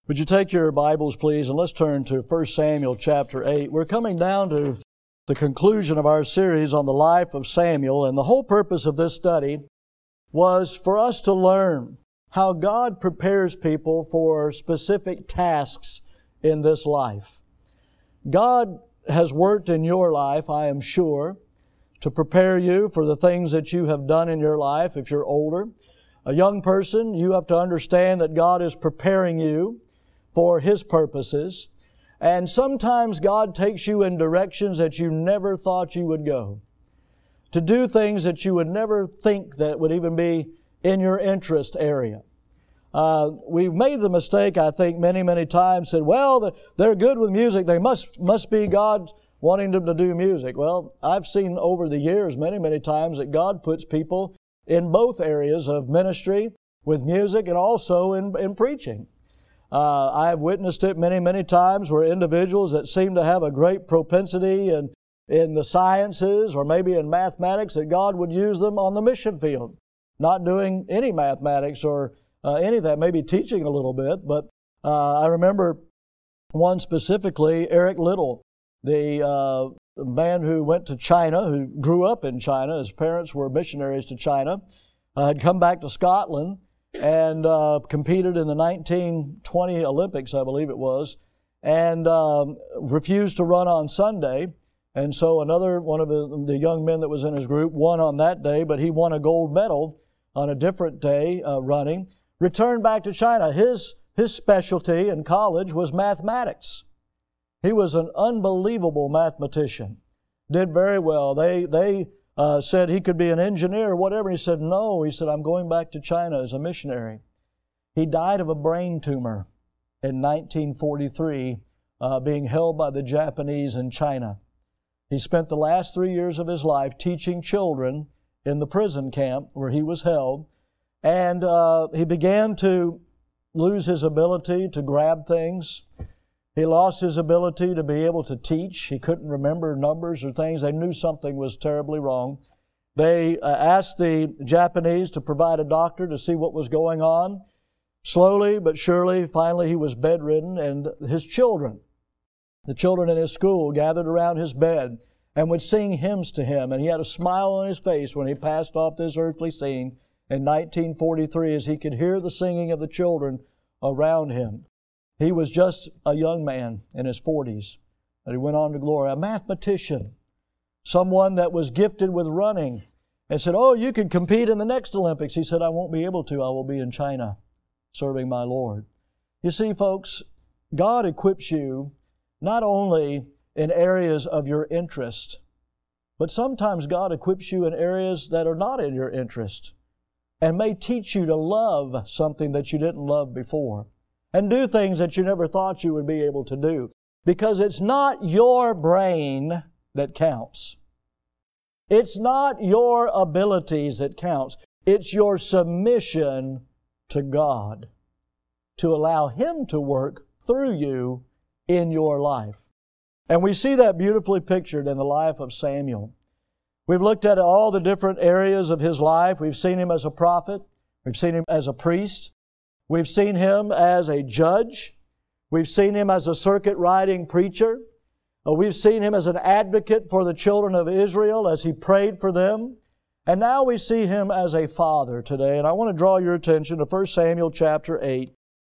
Would you take your Bibles, please, and let's turn to 1 Samuel chapter 8. We're coming down to the conclusion of our series on the life of Samuel, and the whole purpose of this study was for us to learn how God prepares people for specific tasks in this life. God has worked in your life, I am sure, to prepare you for the things that you have done in your life if you're older. A young person, you have to understand that God is preparing you for His purposes. And sometimes God takes you in directions that you never thought you would go, to do things that you would never think that would even be in your interest area. We've made the mistake, I think, many times, said, well, they're good with music. They must be God wanting them to do music. Well, I've seen over the years many times that God puts people in both areas of ministry with music and also in preaching. I have witnessed it many times where individuals that seem to have a great propensity in the sciences or maybe in mathematics, that God would use them on the mission field, not doing any mathematics or any of that, maybe teaching a little bit. But I remember one specifically, Eric Liddell, the man who went to China, who grew up in China. His parents were missionaries to China, had come back to Scotland and competed in the 1920 Olympics, I believe it was, and refused to run on Sunday. And so another one of the young men that was in his group won on that day, but he won a gold medal on a different day running. Returned back to China. His specialty in college was mathematics. He was an unbelievable mathematician. Did very well. They said he could be an engineer or whatever. He said, no. He said, I'm going back to China as a missionary. He died of a brain tumor in 1943, being held by the Japanese in China. He spent the last 3 years of his life teaching children in the prison camp where he was held. And he began to lose his ability to grab things. He lost his ability to be able to teach. He couldn't remember numbers or things. They knew something was terribly wrong. They asked the Japanese to provide a doctor to see what was going on. Slowly but surely, finally he was bedridden, and his children, the children in his school, gathered around his bed and would sing hymns to him. And he had a smile on his face when he passed off this earthly scene in 1943 as he could hear the singing of the children around him. He was just a young man in his 40s, and he went on to glory. A mathematician, someone that was gifted with running, and said, oh, you can compete in the next Olympics. He said, I won't be able to. I will be in China serving my Lord. You see, folks, God equips you not only in areas of your interest, but sometimes God equips you in areas that are not in your interest and may teach you to love something that you didn't love before, and do things that you never thought you would be able to do. Because it's not your brain that counts. It's not your abilities that counts. It's your submission to God to allow Him to work through you in your life. And we see that beautifully pictured in the life of Samuel. We've looked at all the different areas of his life. We've seen him as a prophet. We've seen him as a priest. We've seen him as a judge. We've seen him as a circuit-riding preacher. We've seen him as an advocate for the children of Israel as he prayed for them. And now we see him as a father today. And I want to draw your attention to 1 Samuel chapter 8.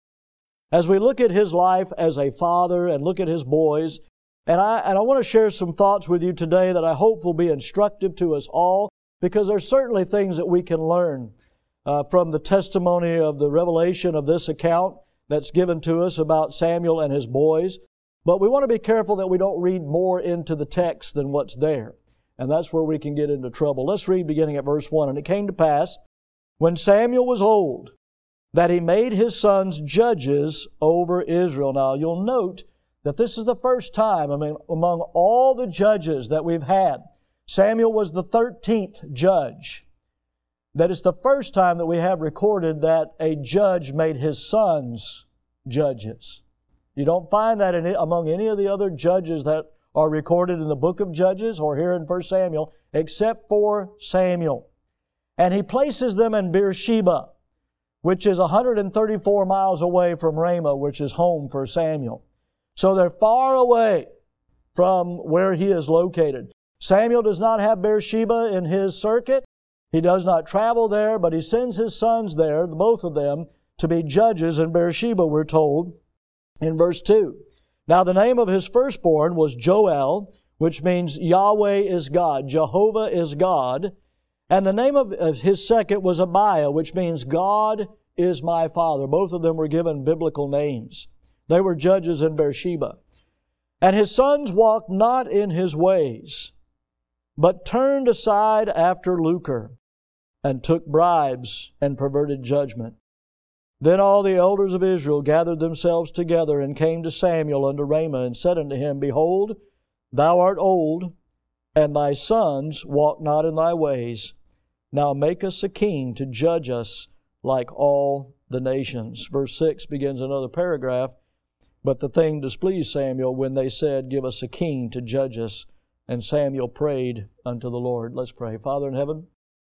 As we look at his life as a father and look at his boys, and I want to share some thoughts with you today that I hope will be instructive to us all, because there's certainly things that we can learn from the testimony of the revelation of this account that's given to us about Samuel and his boys. But we want to be careful that we don't read more into the text than what's there. And that's where we can get into trouble. Let's read beginning at verse 1. And it came to pass, when Samuel was old, that he made his sons judges over Israel. Now, you'll note that this is the first time, among all the judges that we've had, Samuel was the 13th judge. That is the first time that we have recorded that a judge made his sons judges. You don't find that among any of the other judges that are recorded in the book of Judges or here in 1 Samuel, except for Samuel. And he places them in Beersheba, which is 134 miles away from Ramah, which is home for Samuel. So they're far away from where he is located. Samuel does not have Beersheba in his circuit. He does not travel there, but he sends his sons there, both of them, to be judges in Beersheba, we're told in verse 2. Now the name of his firstborn was Joel, which means Yahweh is God, Jehovah is God. And the name of his second was Abiah, which means God is my father. Both of them were given biblical names. They were judges in Beersheba. And his sons walked not in his ways, but turned aside after lucre, and took bribes and perverted judgment. Then all the elders of Israel gathered themselves together and came to Samuel unto Ramah and said unto him, Behold, thou art old, and thy sons walk not in thy ways. Now make us a king to judge us like all the nations. Verse 6 begins another paragraph. But the thing displeased Samuel when they said, Give us a king to judge us. And Samuel prayed unto the Lord. Let's pray. Father in heaven,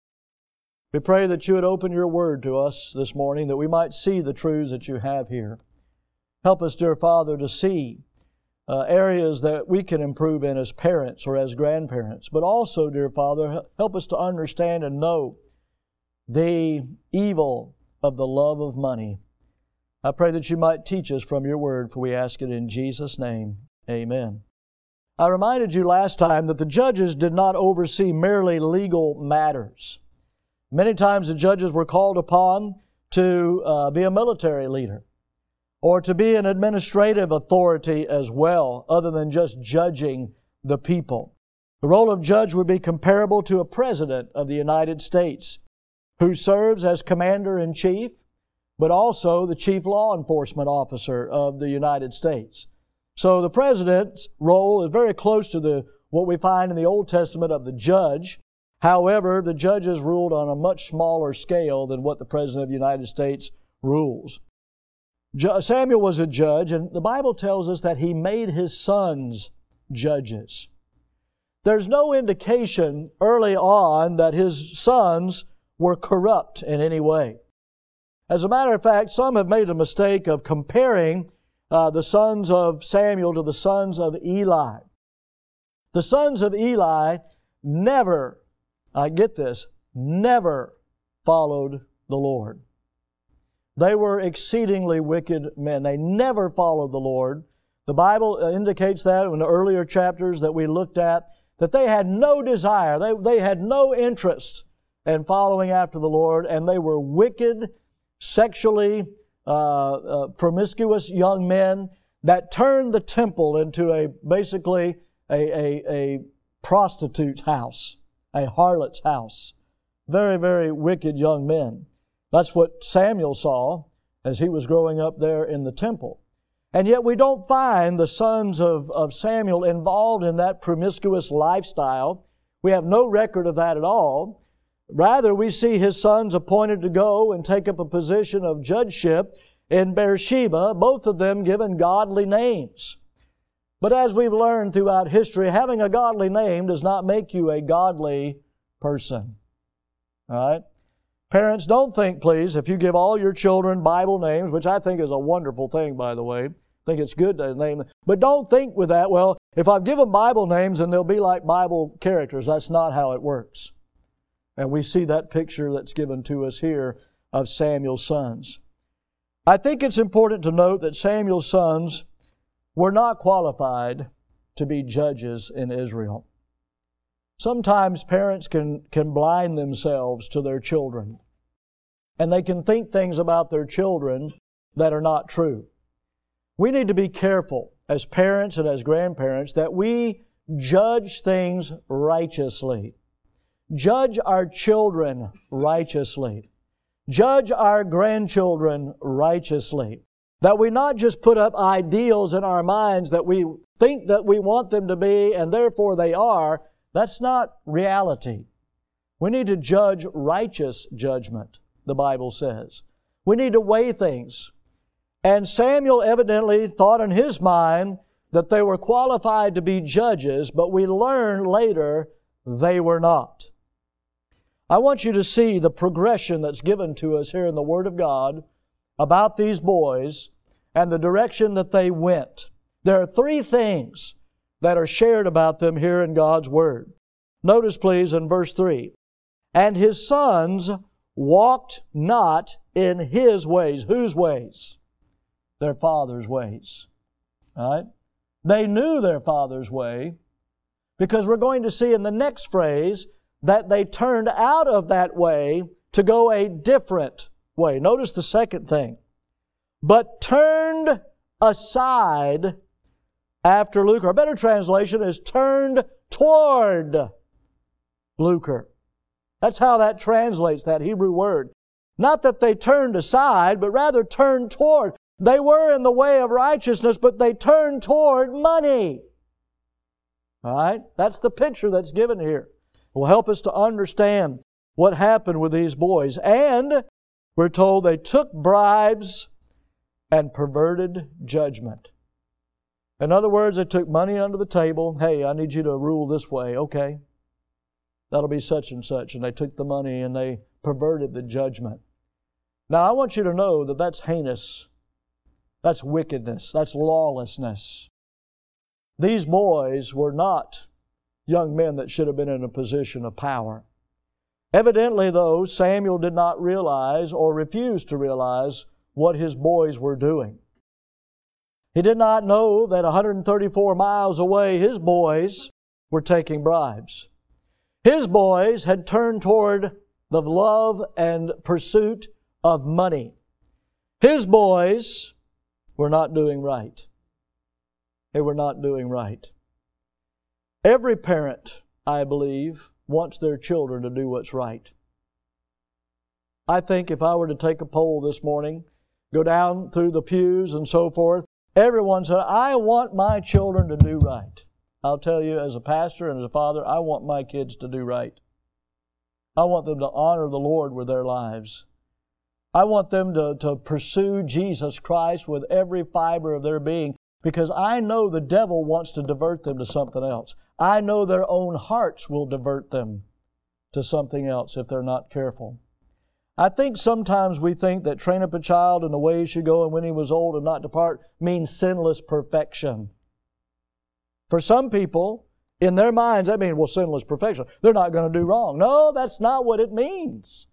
we pray that you would open your word to us this morning, that we might see the truths that you have here. Help us, dear Father, to see areas that we can improve in as parents or as grandparents. But also, dear Father, help us to understand and know the evil of the love of money. I pray that you might teach us from your word, for we ask it in Jesus' name. Amen. I reminded you last time that the judges did not oversee merely legal matters. Many times the judges were called upon to be a military leader or to be an administrative authority as well, other than just judging the people. The role of judge would be comparable to a president of the United States who serves as commander-in-chief, but also the chief law enforcement officer of the United States. So the president's role is very close to what we find in the Old Testament of the judge. However, the judges ruled on a much smaller scale than what the President of the United States rules. Samuel was a judge, and the Bible tells us that he made his sons judges. There's no indication early on that his sons were corrupt in any way. As a matter of fact, some have made the mistake of comparing the sons of Samuel to the sons of Eli. The sons of Eli never followed the Lord. They were exceedingly wicked men. They never followed the Lord. The Bible indicates that in the earlier chapters that we looked at, that they had no desire, they had no interest in following after the Lord, and they were wicked, sexually promiscuous young men that turned the temple into basically a prostitute's house, a harlot's house. Very, very wicked young men. That's what Samuel saw as he was growing up there in the temple. And yet we don't find the sons of Samuel involved in that promiscuous lifestyle. We have no record of that at all. Rather, we see his sons appointed to go and take up a position of judgeship in Beersheba, both of them given godly names. But as we've learned throughout history, having a godly name does not make you a godly person. All right? Parents, don't think, please, if you give all your children Bible names, which I think is a wonderful thing, by the way. I think it's good to name them. But don't think with that, well, if I give them Bible names, then they'll be like Bible characters. That's not how it works. And we see that picture that's given to us here of Samuel's sons. I think it's important to note that Samuel's sons were not qualified to be judges in Israel. Sometimes parents can blind themselves to their children, and they can think things about their children that are not true. We need to be careful as parents and as grandparents that we judge things righteously. Judge our children righteously. Judge our grandchildren righteously. That we not just put up ideals in our minds that we think that we want them to be and therefore they are. That's not reality. We need to judge righteous judgment, the Bible says. We need to weigh things. And Samuel evidently thought in his mind that they were qualified to be judges, but we learn later they were not. I want you to see the progression that's given to us here in the Word of God about these boys and the direction that they went. There are three things that are shared about them here in God's Word. Notice, please, in verse 3, "And his sons walked not in his ways." Whose ways? Their father's ways. All right? They knew their father's way, because we're going to see in the next phrase that they turned out of that way to go a different way. Notice the second thing. "But turned aside after lucre." A better translation is "turned toward lucre." That's how that translates, that Hebrew word. Not that they turned aside, but rather turned toward. They were in the way of righteousness, but they turned toward money. All right? That's the picture that's given here. It will help us to understand what happened with these boys. And we're told they took bribes and perverted judgment. In other words, they took money under the table. "Hey, I need you to rule this way." "Okay. That'll be such and such." And they took the money and they perverted the judgment. Now, I want you to know that that's heinous. That's wickedness. That's lawlessness. These boys were not young men that should have been in a position of power. Evidently, though, Samuel did not realize or refused to realize what his boys were doing. He did not know that 134 miles away, his boys were taking bribes. His boys had turned toward the love and pursuit of money. His boys were not doing right. They were not doing right. Every parent, I believe, wants their children to do what's right. I think if I were to take a poll this morning, go down through the pews and so forth, everyone said, "I want my children to do right." I'll tell you, as a pastor and as a father, I want my kids to do right. I want them to honor the Lord with their lives. I want them to pursue Jesus Christ with every fiber of their being, because I know the devil wants to divert them to something else. I know their own hearts will divert them to something else if they're not careful. I think sometimes we think that train up a child in the way he should go, and when he was old and not depart, means sinless perfection. For some people, in their minds, that means, well, sinless perfection. They're not going to do wrong. No, that's not what it means.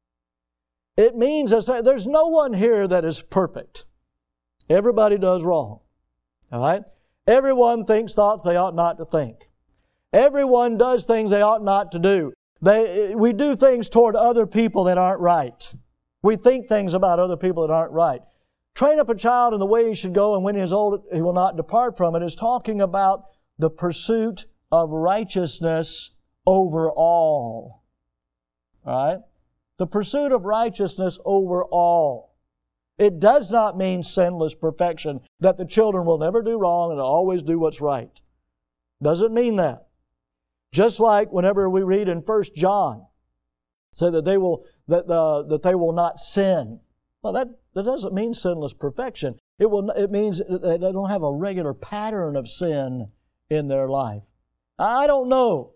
It means that there's no one here that is perfect. Everybody does wrong. All right? Everyone thinks thoughts they ought not to think. Everyone does things they ought not to do. We do things toward other people that aren't right. We think things about other people that aren't right. Train up a child in the way he should go, and when he is old, he will not depart from it. It's talking about the pursuit of righteousness over all. All right? The pursuit of righteousness over all. It does not mean sinless perfection, that the children will never do wrong and always do what's right. Doesn't mean that. Just like whenever we read in 1 John, say that they will not sin. Well, that doesn't mean sinless perfection. It means that they don't have a regular pattern of sin in their life. I don't know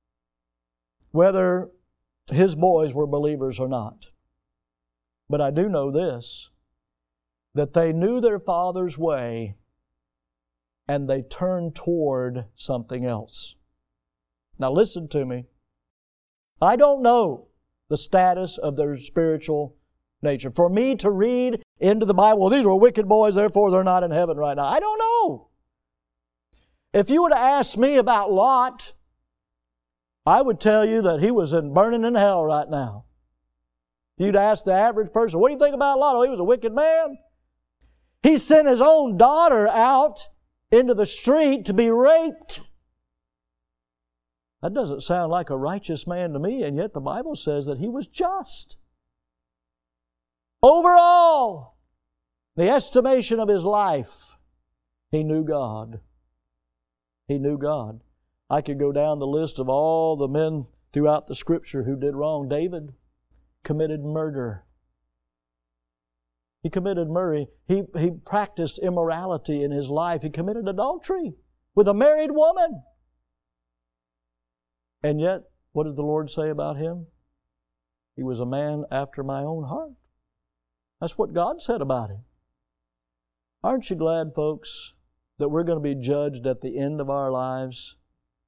whether his boys were believers or not, but I do know this, that they knew their father's way and they turned toward something else. Now listen to me. I don't know the status of their spiritual nature. For me to read into the Bible, well, these were wicked boys, therefore they're not in heaven right now. I don't know. If you were to ask me about Lot, I would tell you that he was burning in hell right now. If you'd ask the average person, what do you think about Lot? Oh, he was a wicked man. He sent his own daughter out into the street to be raped. That doesn't sound like a righteous man to me, and yet the Bible says that he was just. Overall, the estimation of his life, he knew God. He knew God. I could go down the list of all the men throughout the Scripture who did wrong. David committed murder. He committed murder. He practiced immorality in his life. He committed adultery with a married woman. And yet, what did the Lord say about him? He was a man after my own heart. That's what God said about him. Aren't you glad, folks, that we're going to be judged at the end of our lives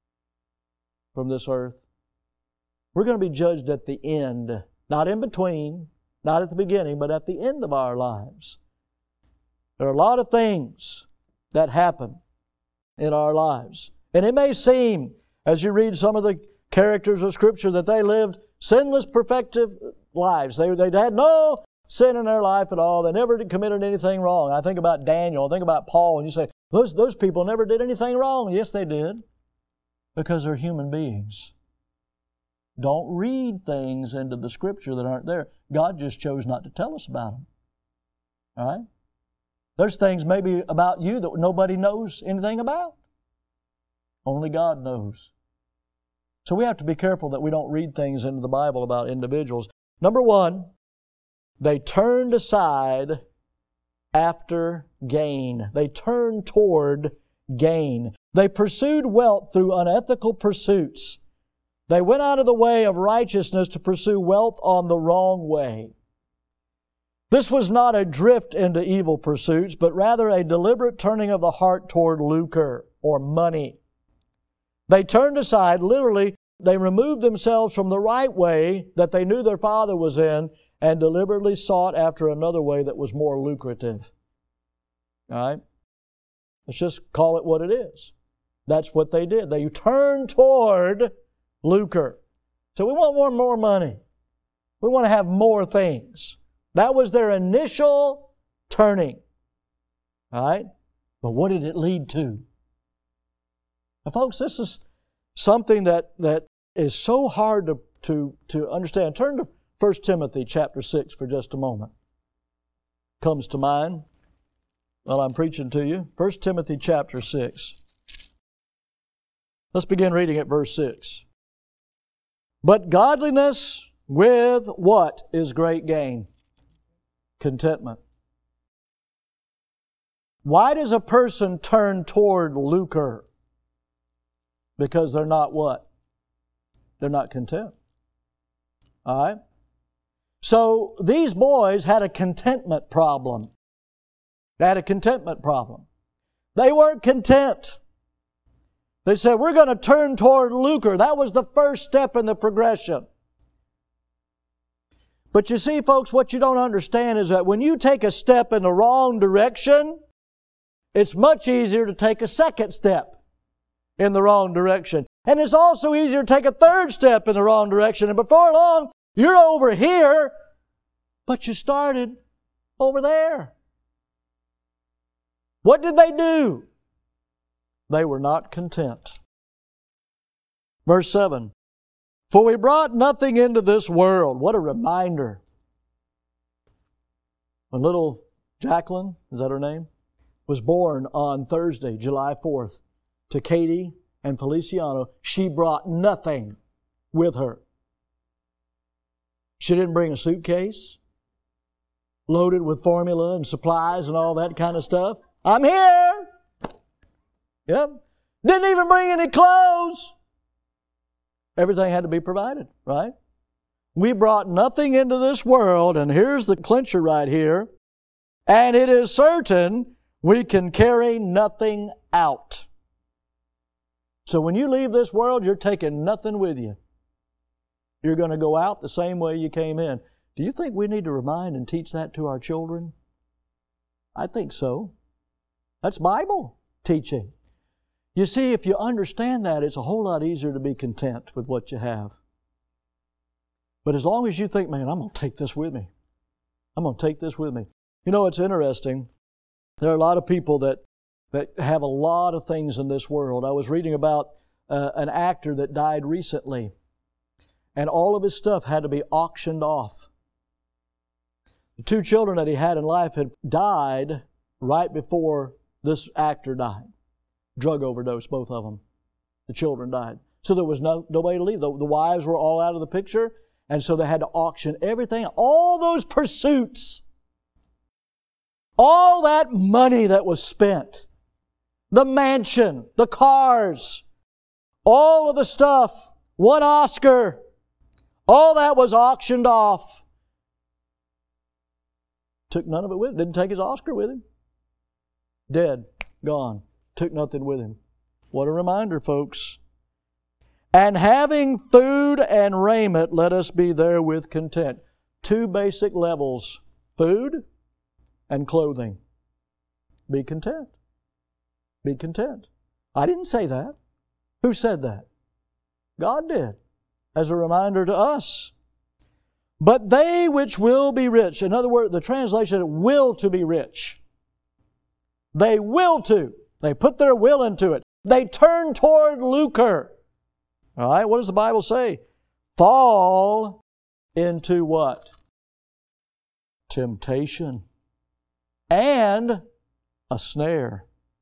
from this earth? We're going to be judged at the end, not in between, not at the beginning, but at the end of our lives. There are a lot of things that happen in our lives. And it may seem, as you read some of the characters of Scripture, that they lived sinless, perfective lives. They had no sin in their life at all. They never committed anything wrong. I think about Daniel, I think about Paul, and you say, those people never did anything wrong. Yes, they did, because they're human beings. Don't read things into the Scripture that aren't there. God just chose not to tell us about them. All right? There's things maybe about you that nobody knows anything about. Only God knows. So we have to be careful that we don't read things into the Bible about individuals. Number one, they turned aside after gain. They turned toward gain. They pursued wealth through unethical pursuits. They went out of the way of righteousness to pursue wealth on the wrong way. This was not a drift into evil pursuits, but rather a deliberate turning of the heart toward lucre or money. They turned aside, literally, they removed themselves from the right way that they knew their Father was in and deliberately sought after another way that was more lucrative. All right? Let's just call it what it is. That's what they did. They turned toward lucre. So we want more money. We want to have more things. That was their initial turning. All right? But what did it lead to? Now, folks, this is something that is so hard to understand. Turn to 1 Timothy chapter 6 for just a moment. Comes to mind while I'm preaching to you. 1 Timothy chapter 6. Let's begin reading at verse 6. But godliness with what is great gain? Contentment. Why does a person turn toward lucre? Because they're not what? They're not content. All right? So these boys had a contentment problem. They had a contentment problem. They weren't content. They said, we're going to turn toward lucre. That was the first step in the progression. But you see, folks, what you don't understand is that when you take a step in the wrong direction, it's much easier to take a second step in the wrong direction. And it's also easier to take a third step in the wrong direction. And before long, you're over here, but you started over there. What did they do? They were not content. Verse 7. For we brought nothing into this world. What a reminder. When little Jacqueline, is that her name, was born on Thursday, July 4th, to Katie and Feliciano, she brought nothing with her. She didn't bring a suitcase loaded with formula and supplies and all that kind of stuff. I'm here. Yep. Didn't even bring any clothes. Everything had to be provided, right? We brought nothing into this world, and here's the clincher right here, and it is certain we can carry nothing out. So when you leave this world, you're taking nothing with you. You're going to go out the same way you came in. Do you think we need to remind and teach that to our children? I think so. That's Bible teaching. You see, if you understand that, it's a whole lot easier to be content with what you have. But as long as you think, man, I'm going to take this with me. I'm going to take this with me. You know, it's interesting. There are a lot of people that have a lot of things in this world. I was reading about an actor that died recently, and all of his stuff had to be auctioned off. The 2 children that he had in life had died right before this actor died. Drug overdose, both of them. The children died. So there was no way to leave. The wives were all out of the picture, and so they had to auction everything. All those pursuits, all that money that was spent, the mansion, the cars, all of the stuff, 1 Oscar, All that was auctioned off. Took none of it with him. Didn't take his Oscar with him. Dead. Gone. Took nothing with him. What a reminder, folks. And having food and raiment, let us be therewith content. Two basic levels. Food and clothing. Be content. Be content. I didn't say that. Who said that? God did. As a reminder to us. But they which will be rich. In other words, the translation, will to be rich. They will to. They put their will into it. They turn toward lucre. All right, what does the Bible say? Fall into what? Temptation. And a snare.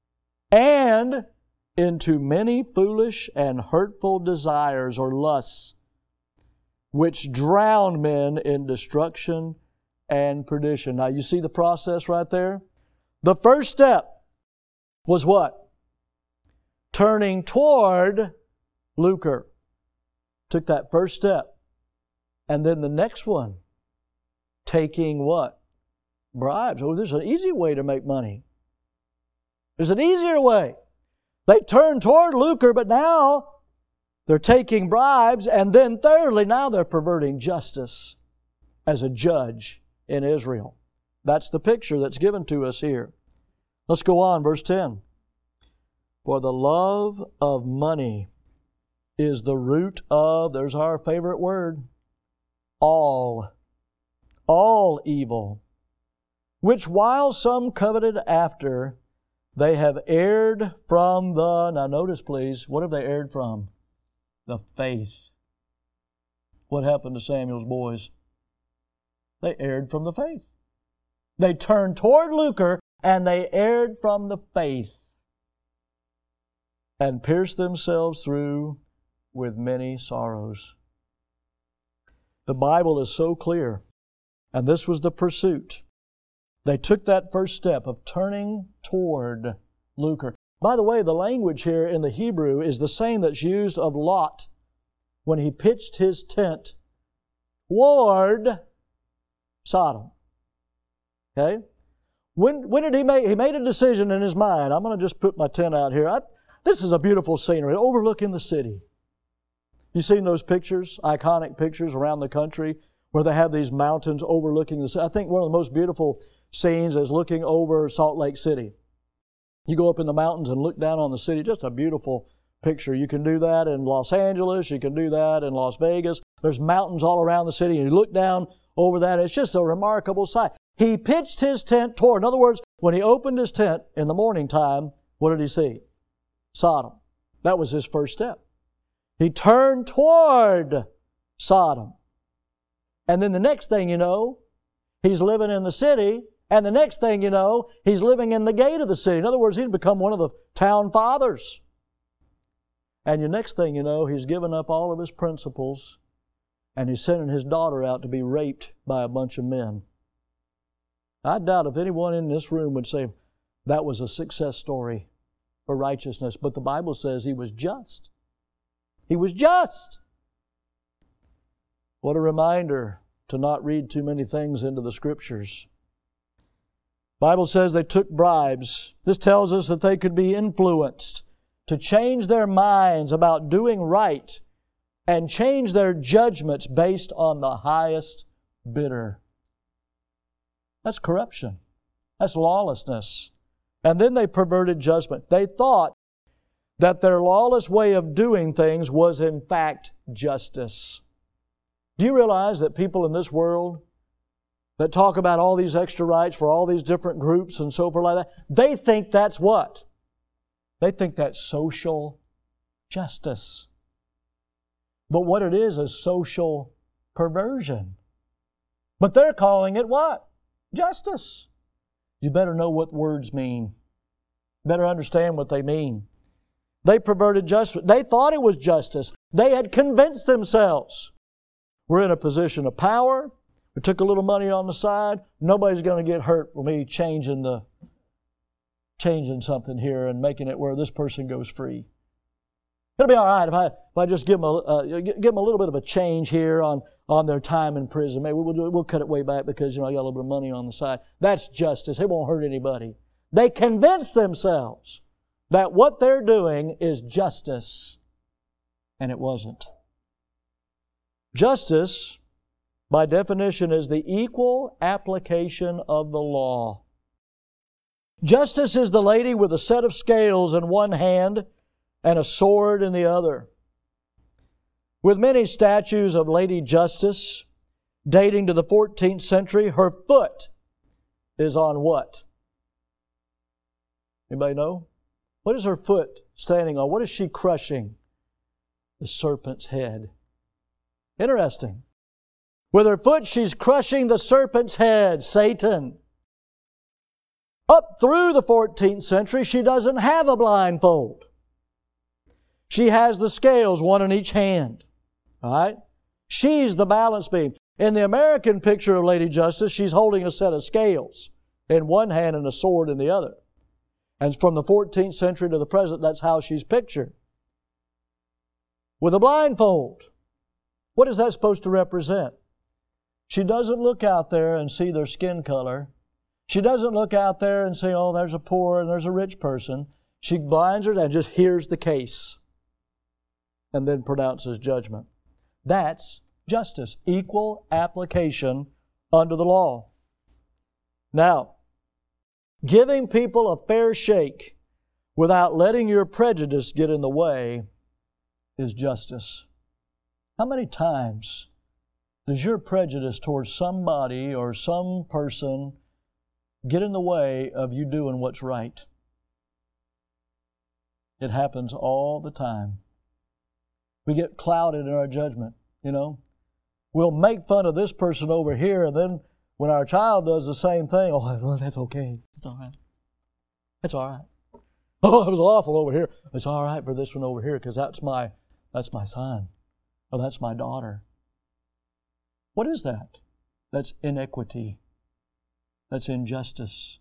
And into many foolish and hurtful desires or lusts, which drown men in destruction and perdition. Now you see the process right there? The first step was what? Turning toward lucre. Took that first step. And then the next one, taking what? Bribes. Oh, there's an easy way to make money. There's an easier way. They turned toward lucre, but now they're taking bribes. And then thirdly, now they're perverting justice as a judge in Israel. That's the picture that's given to us here. Let's go on, verse 10. For the love of money is the root of, there's our favorite word, all evil, which while some coveted after, they have erred from the, now notice please, what have they erred from? The faith. What happened to Samuel's boys? They erred from the faith. They turned toward lucre and they erred from the faith and pierced themselves through with many sorrows. The Bible is so clear, and this was the pursuit. They took that first step of turning toward lucre. By the way, the language here in the Hebrew is the same that's used of Lot when he pitched his tent toward Sodom. Okay? When did he made a decision in his mind. I'm going to just put my tent out here. This is a beautiful scenery overlooking the city. You seen those pictures, iconic pictures around the country where they have these mountains overlooking the city? I think one of the most beautiful scenes is looking over Salt Lake City. You go up in the mountains and look down on the city. Just a beautiful picture. You can do that in Los Angeles. You can do that in Las Vegas. There's mountains all around the city, and you look down over that. It's just a remarkable sight. He pitched his tent toward. In other words, when he opened his tent in the morning time, what did he see? Sodom. That was his first step. He turned toward Sodom. And then the next thing you know, he's living in the city. And the next thing you know, he's living in the gate of the city. In other words, he's become one of the town fathers. And the next thing you know, he's given up all of his principles and he's sending his daughter out to be raped by a bunch of men. I doubt if anyone in this room would say that was a success story for righteousness. But the Bible says he was just. He was just. What a reminder to not read too many things into the Scriptures. Bible says they took bribes. This tells us that they could be influenced to change their minds about doing right and change their judgments based on the highest bidder. That's corruption. That's lawlessness. And then they perverted judgment. They thought that their lawless way of doing things was in fact justice. Do you realize that people in this world that talk about all these extra rights for all these different groups and so forth like that, they think that's what? They think that's social justice. But what it is social perversion. But they're calling it what? Justice. You better know what words mean. Better understand what they mean. They perverted justice. They thought it was justice. They had convinced themselves. We're in a position of power. We took a little money on the side. Nobody's going to get hurt with me changing something here and making it where this person goes free. It'll be all right if I just give them a little bit of a change here on their time in prison. Maybe we'll cut it way back because, I got a little bit of money on the side. That's justice. It won't hurt anybody. They convince themselves that what they're doing is justice, and it wasn't. Justice, by definition, is the equal application of the law. Justice is the lady with a set of scales in one hand and a sword in the other. With many statues of Lady Justice dating to the 14th century, her foot is on what? Anybody know? What is her foot standing on? What is she crushing? The serpent's head. Interesting. With her foot, she's crushing the serpent's head, Satan. Up through the 14th century, she doesn't have a blindfold. She has the scales, one in each hand. All right? She's the balance beam. In the American picture of Lady Justice, she's holding a set of scales in one hand and a sword in the other. And from the 14th century to the present, that's how she's pictured. With a blindfold. What is that supposed to represent? She doesn't look out there and see their skin color. She doesn't look out there and say, oh, there's a poor and there's a rich person. She blinds her and just hears the case and then pronounces judgment. That's justice, equal application under the law. Now, giving people a fair shake without letting your prejudice get in the way is justice. How many times does your prejudice towards somebody or some person get in the way of you doing what's right? It happens all the time. We get clouded in our judgment, We'll make fun of this person over here, and then when our child does the same thing, oh, well, that's okay. It's all right. It's all right. Oh, it was awful over here. It's all right for this one over here because that's my son. Oh, that's my daughter. What is that? That's inequity. That's injustice.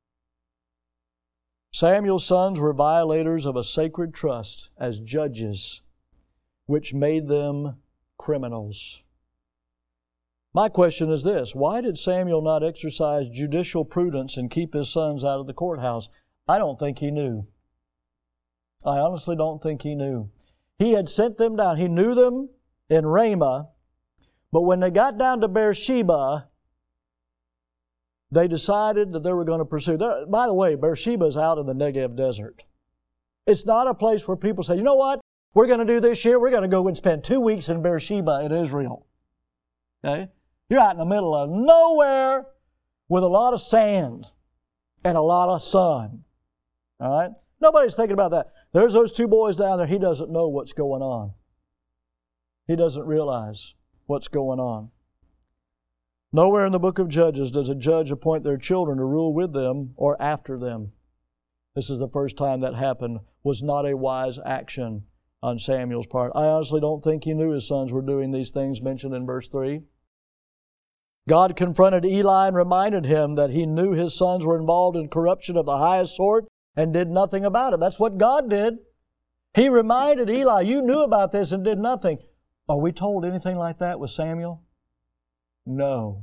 Samuel's sons were violators of a sacred trust as judges, which made them criminals. My question is this: why did Samuel not exercise judicial prudence and keep his sons out of the courthouse? I don't think he knew. I honestly don't think he knew. He had sent them down. He knew them in Ramah, but when they got down to Beersheba, they decided that they were going to pursue. By the way, Beersheba is out in the Negev desert. It's not a place where people say, you know what, we're going to do this year. We're going to go and spend 2 weeks in Beersheba in Israel. Okay? You're out in the middle of nowhere with a lot of sand and a lot of sun. All right? Nobody's thinking about that. There's those two boys down there. He doesn't know what's going on. He doesn't realize what's going on. Nowhere in the book of Judges does a judge appoint their children to rule with them or after them. This is the first time that happened. Was not a wise action on Samuel's part. I honestly don't think he knew his sons were doing these things mentioned in verse 3. God confronted Eli and reminded him that he knew his sons were involved in corruption of the highest sort and did nothing about it. That's what God did. He reminded Eli, you knew about this and did nothing. Are we told anything like that with Samuel? No.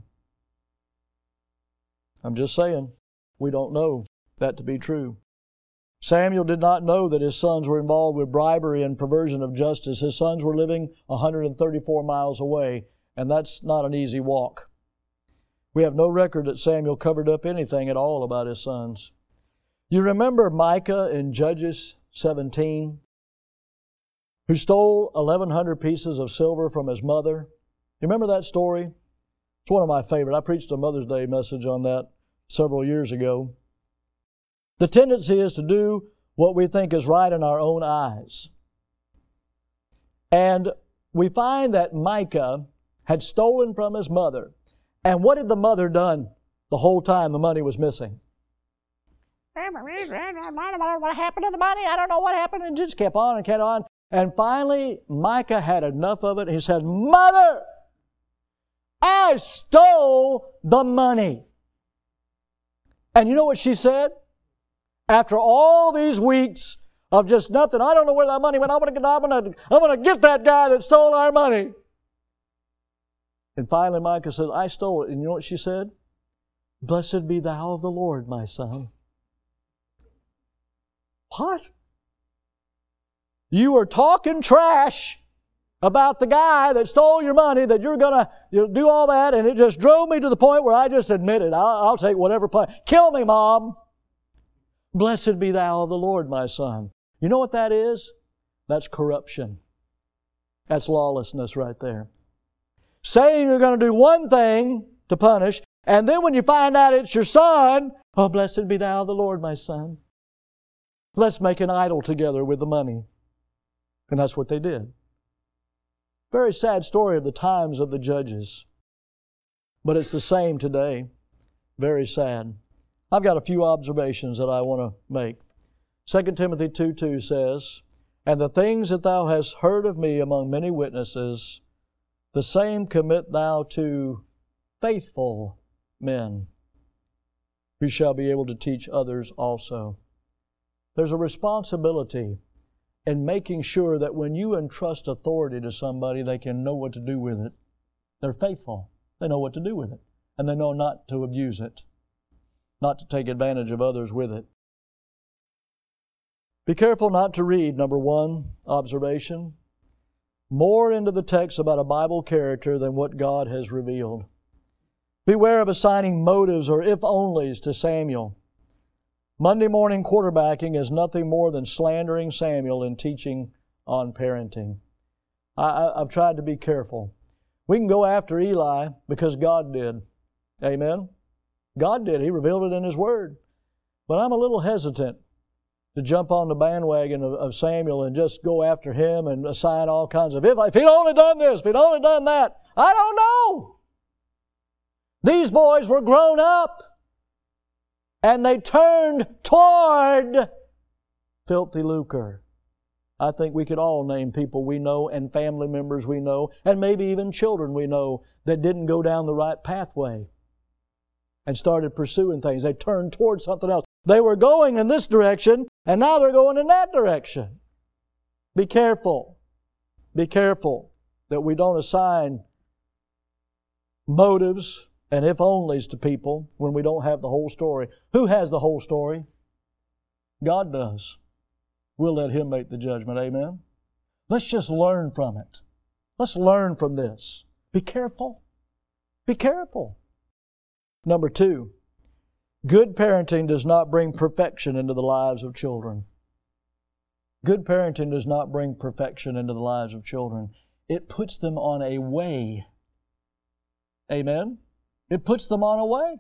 I'm just saying, we don't know that to be true. Samuel did not know that his sons were involved with bribery and perversion of justice. His sons were living 134 miles away, and that's not an easy walk. We have no record that Samuel covered up anything at all about his sons. You remember Micah in Judges 17, who stole 1,100 pieces of silver from his mother? You remember that story? It's one of my favorite. I preached a Mother's Day message on that several years ago. The tendency is to do what we think is right in our own eyes. And we find that Micah had stolen from his mother. And what had the mother done the whole time the money was missing? I don't know what happened to the money. I don't know what happened. And just kept on and kept on. And finally, Micah had enough of it. He said, Mother, I stole the money. And you know what she said? After all these weeks of just nothing. I don't know where that money went. I'm going to get that guy that stole our money. And finally Micah said, I stole it. And you know what she said? Blessed be thou of the Lord, my son. What? You were talking trash about the guy that stole your money, that you're going to do all that, and it just drove me to the point where I just admitted, I'll take whatever punishment. Kill me, Mom. Blessed be thou of the Lord, my son. You know what that is? That's corruption. That's lawlessness right there. Saying you're going to do one thing to punish, and then when you find out it's your son, oh, blessed be thou of the Lord, my son. Let's make an idol together with the money. And that's what they did. Very sad story of the times of the judges. But it's the same today. Very sad. I've got a few observations that I want to make. 2 Timothy 2:2 says, And the things that thou hast heard of me among many witnesses, the same commit thou to faithful men, who shall be able to teach others also. There's a responsibility in making sure that when you entrust authority to somebody, they can know what to do with it. They're faithful. They know what to do with it. And they know not to abuse it, not to take advantage of others with it. Be careful not to read, number one, observation, more into the text about a Bible character than what God has revealed. Beware of assigning motives or if-onlys to Samuel. Monday morning quarterbacking is nothing more than slandering Samuel in teaching on parenting. I've tried to be careful. We can go after Eli because God did. Amen? God did. He revealed it in His Word. But I'm a little hesitant to jump on the bandwagon of Samuel and just go after him and assign all kinds of, if he'd only done this, if he'd only done that. I don't know. These boys were grown up. And they turned toward filthy lucre. I think we could all name people we know and family members we know and maybe even children we know that didn't go down the right pathway and started pursuing things. They turned toward something else. They were going in this direction and now they're going in that direction. Be careful. Be careful that we don't assign motives and if-onlys to people when we don't have the whole story. Who has the whole story? God does. We'll let Him make the judgment. Amen? Let's just learn from it. Let's learn from this. Be careful. Be careful. Number two, good parenting does not bring perfection into the lives of children. Good parenting does not bring perfection into the lives of children. It puts them on a way. Amen? It puts them on a way.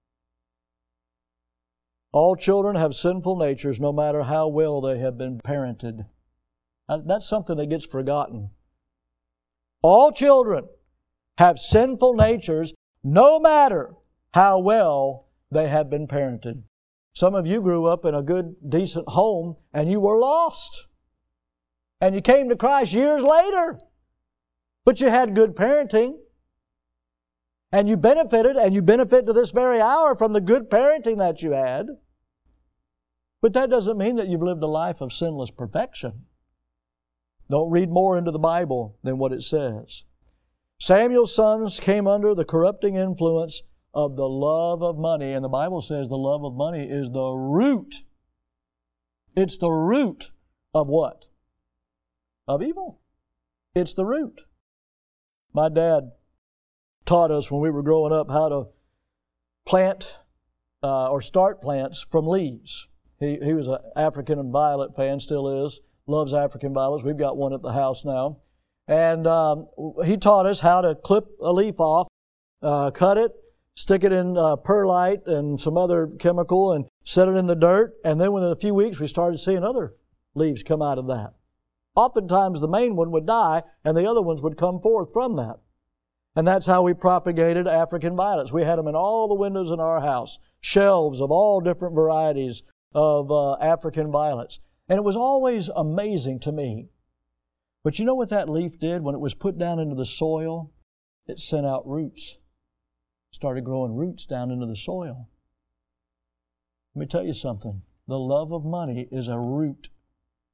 All children have sinful natures no matter how well they have been parented. That's something that gets forgotten. All children have sinful natures no matter how well they have been parented. Some of you grew up in a good, decent home and you were lost. And you came to Christ years later. But you had good parenting. And you benefited, and you benefit to this very hour from the good parenting that you had. But that doesn't mean that you've lived a life of sinless perfection. Don't read more into the Bible than what it says. Samuel's sons came under the corrupting influence of the love of money. And the Bible says the love of money is the root. It's the root of what? Of evil. It's the root. My dad taught us when we were growing up how to plant or start plants from leaves. He was an African violet fan, still is, loves African violets. We've got one at the house now. And he taught us how to clip a leaf off, cut it, stick it in perlite and some other chemical and set it in the dirt. And then within a few weeks we started seeing other leaves come out of that. Oftentimes the main one would die and the other ones would come forth from that. And that's how we propagated African violets. We had them in all the windows in our house, shelves of all different varieties of African violets. And it was always amazing to me. But you know what that leaf did when it was put down into the soil? It sent out roots. Started growing roots down into the soil. Let me tell you something. The love of money is a root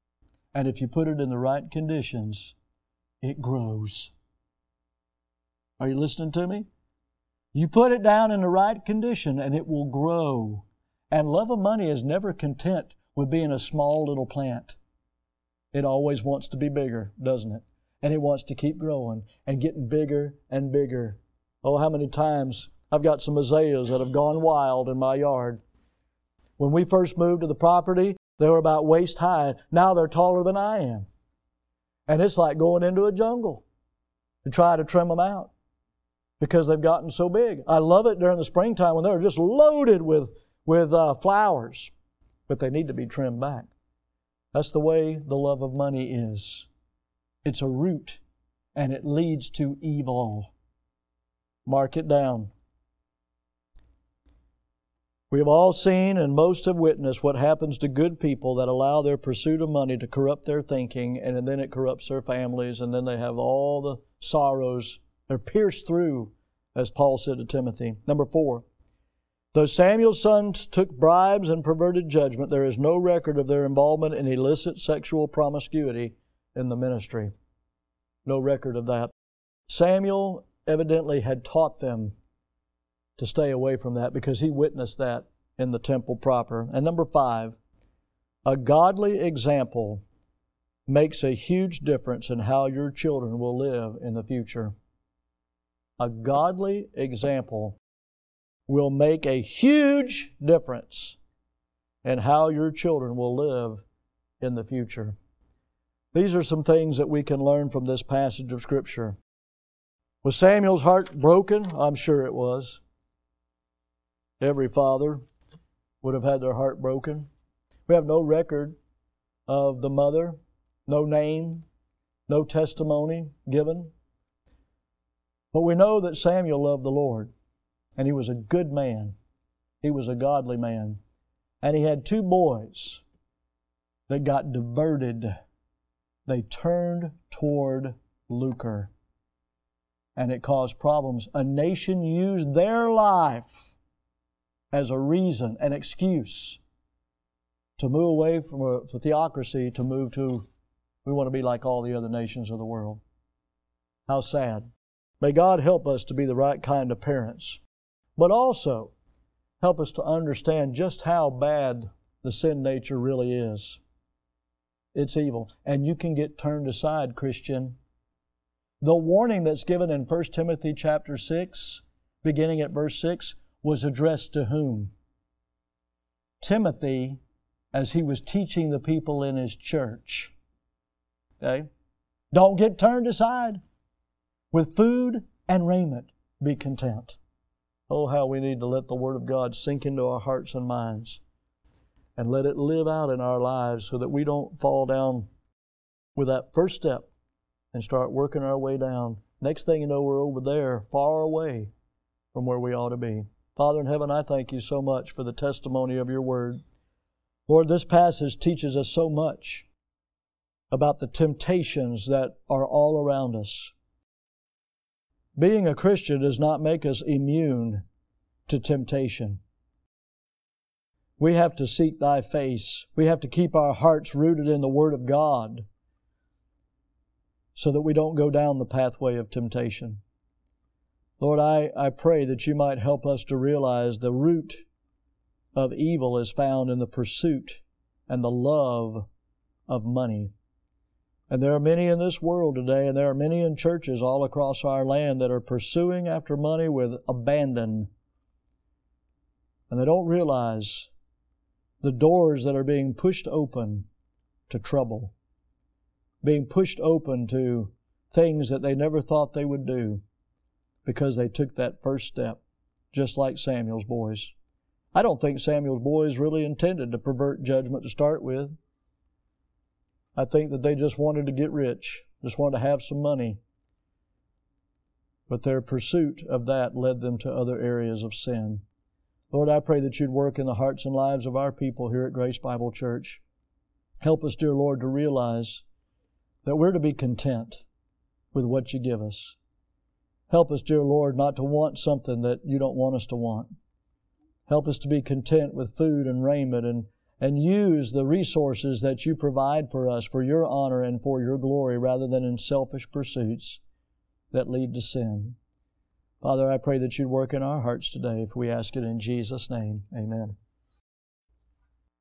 And if you put it in the right conditions, it grows. Are you listening to me? You put it down in the right condition and it will grow. And love of money is never content with being a small little plant. It always wants to be bigger, doesn't it? And it wants to keep growing and getting bigger and bigger. Oh, how many times I've got some azaleas that have gone wild in my yard. When we first moved to the property, they were about waist high. Now they're taller than I am. And it's like going into a jungle to try to trim them out because they've gotten so big. I love it during the springtime when they're just loaded with flowers, but they need to be trimmed back. That's the way the love of money is. It's a root, and it leads to evil. Mark it down. We have all seen and most have witnessed what happens to good people that allow their pursuit of money to corrupt their thinking, and then it corrupts their families, and then they have all the sorrows. They're pierced through, as Paul said to Timothy. Number 4, though Samuel's sons took bribes and perverted judgment, there is no record of their involvement in illicit sexual promiscuity in the ministry. No record of that. Samuel evidently had taught them to stay away from that because he witnessed that in the temple proper. And number 5, a godly example makes a huge difference in how your children will live in the future. A godly example will make a huge difference in how your children will live in the future. These are some things that we can learn from this passage of Scripture. Was Samuel's heart broken? I'm sure it was. Every father would have had their heart broken. We have no record of the mother, no name, no testimony given. But we know that Samuel loved the Lord, and he was a good man. He was a godly man. And he had 2 boys that got diverted. They turned toward lucre, and it caused problems. A nation used their life as a reason, an excuse to move away from a theocracy to move to, we want to be like all the other nations of the world. How sad. May God help us to be the right kind of parents, but also help us to understand just how bad the sin nature really is. It's evil. And you can get turned aside, Christian. The warning that's given in 1 Timothy chapter 6, beginning at verse 6, was addressed to whom? Timothy, as he was teaching the people in his church. Okay? Don't get turned aside. With food and raiment, be content. Oh, how we need to let the Word of God sink into our hearts and minds and let it live out in our lives so that we don't fall down with that first step and start working our way down. Next thing you know, we're over there, far away from where we ought to be. Father in heaven, I thank You so much for the testimony of Your Word. Lord, this passage teaches us so much about the temptations that are all around us. Being a Christian does not make us immune to temptation. We have to seek Thy face. We have to keep our hearts rooted in the Word of God so that we don't go down the pathway of temptation. Lord, I pray that You might help us to realize the root of evil is found in the pursuit and the love of money. And there are many in this world today, and there are many in churches all across our land that are pursuing after money with abandon. And they don't realize the doors that are being pushed open to trouble, being pushed open to things that they never thought they would do because they took that first step, just like Samuel's boys. I don't think Samuel's boys really intended to pervert judgment to start with. I think that they just wanted to get rich, just wanted to have some money. But their pursuit of that led them to other areas of sin. Lord, I pray that You'd work in the hearts and lives of our people here at Grace Bible Church. Help us, dear Lord, to realize that we're to be content with what You give us. Help us, dear Lord, not to want something that You don't want us to want. Help us to be content with food and raiment and use the resources that you provide for us for your honor and for your glory rather than in selfish pursuits that lead to sin. Father, I pray that you'd work in our hearts today if we ask it in Jesus' name. Amen.